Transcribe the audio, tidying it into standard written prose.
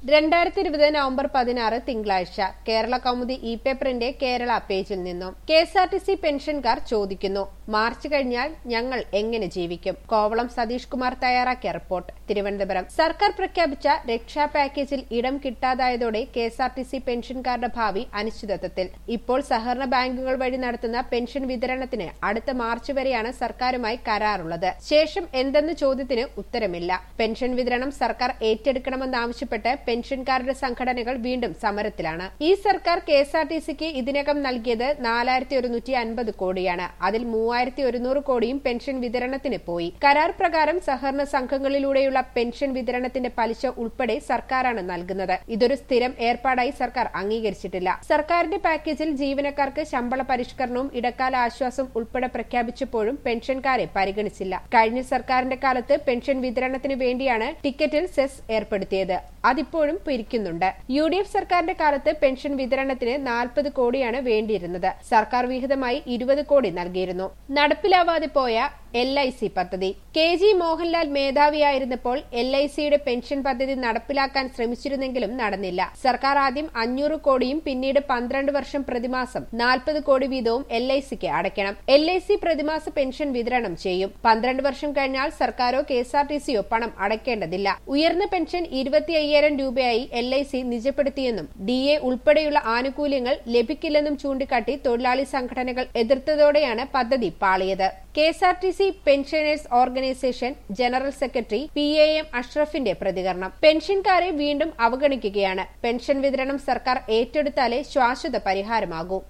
2020 November 16 തിങ്കളാഴ്ച Kerala Kaumudi E പേപ്പറിന്റെ കേരള പേജിൽ നിന്നും കെഎസ്ആർടിസി പെൻഷൻകാർ ചോദിക്കുന്നു, മാർച്ച് കഴിഞ്ഞാൽ ഞങ്ങൾ എങ്ങനെ ജീവിക്കും? കോവളം സതീഷ് കുമാർ തയ്യാറാക്കിയ റിപ്പോർട്ട്. തിരുവനന്തപുരം. സർക്കാർ പ്രഖ്യാപിച്ച രക്ഷാ പാക്കേജിൽ ഇടം കിട്ടാതായതോടെ കെഎസ്ആർടിസി പെൻഷൻകാരുടെ ഭാവി അനിശ്ചിതത്വത്തിൽ. ഇപ്പോൾ സഹകരണ ബാങ്കുകൾ വഴി നടത്തുന്ന പെൻഷൻ വിതരണത്തിന് അടുത്ത മാർച്ച് വരെയാണ് സർക്കാരുമായി കരാറുള്ളത്. ശേഷം എന്തെന്ന ചോദ്യത്തിന് ഉത്തരമില്ല. പെൻഷൻ വിതരണം സർക്കാർ ഏറ്റെടുക്കണമെന്നാവശ്യപ്പെട്ട് പെൻഷൻകാരുടെ സംഘടനകൾ വീണ്ടും സമരത്തിലാണ്. ഈ സർക്കാർ കെഎസ്ആർടിസിക്ക് ഇതിനകം നൽകിയത് 4150 കോടിയാണ്. അതിൽ 3100 കോടിയും പെൻഷൻ വിതരണത്തിന് പോയി. കരാർ പ്രകാരം സഹകരണ സംഘങ്ങളിലൂടെയുള്ള പെൻഷൻ വിതരണത്തിന്റെ പലിശ ഉൾപ്പെടെ സർക്കാരാണ് നൽകുന്നത്. ഇതൊരു സ്ഥിരം ഏർപ്പാടായി സർക്കാർ അംഗീകരിച്ചിട്ടില്ല. സർക്കാരിന്റെ പാക്കേജിൽ ജീവനക്കാർക്ക് ശമ്പള പരിഷ്കരണവും ഇടക്കാല ആശ്വാസം ഉൾപ്പെടെ പ്രഖ്യാപിച്ചപ്പോഴും പെൻഷൻകാരെ പരിഗണിച്ചില്ല. കഴിഞ്ഞ സർക്കാരിന്റെ കാലത്ത് പെൻഷൻ വിതരണത്തിന് വേണ്ടിയാണ് ടിക്കറ്റിൽ സെസ് ഏർപ്പെടുത്തിയത്. അതിപ്പോഴും പിരിക്കുന്നുണ്ട്. UDF സർക്കാരിന്റെ കാലത്ത് പെൻഷൻ വിതരണത്തിന് 40 കോടിയാണ് വേണ്ടിയിരുന്നത്. സർക്കാർ വിഹിതമായി 20 കോടി നൽകിയിരുന്നു. നടപ്പിലാവാതെ പോയ LIC പദ്ധതി. KG മോഹൻലാൽ മേധാവിയായിരുന്നപ്പോൾ LICയുടെ പെൻഷൻ പദ്ധതി നടപ്പിലാക്കാൻ ശ്രമിച്ചിരുന്നെങ്കിലും നടന്നില്ല. സർക്കാർ ആദ്യം 500 കോടിയും പിന്നീട് 12 വർഷം പ്രതിമാസം 40 കോടി വീതവും LICക്ക് അടയ്ക്കണം. LIC പ്രതിമാസ പെൻഷൻ വിതരണം ചെയ്യും. 12 വർഷം കഴിഞ്ഞാൽ സർക്കാരോ KSRTCയോ പണം അടയ്ക്കേണ്ടതില്ല. ഉയർന്ന പെൻഷൻ 25,000 രൂപയായി LIC നിജപ്പെടുത്തിയെന്നും DA ഉൾപ്പെടെയുള്ള ആനുകൂല്യങ്ങൾ ലഭിക്കില്ലെന്നും ചൂണ്ടിക്കാട്ടി തൊഴിലാളി സംഘടനകൾ എതിർത്തതോടെയാണ് പദ്ധതി പാളിയത്. KSRTC pensioners organisation general secretary PAM അഷ്റഫിന്റെ പ്രതികരണം. പെൻഷൻകാരെ വീണ്ടും അവഗണിക്കുകയാണ്. പെൻഷൻ വിതരണം സർക്കാർ ഏറ്റെടുത്താലേ ശാശ്വത പരിഹാരമാകൂ.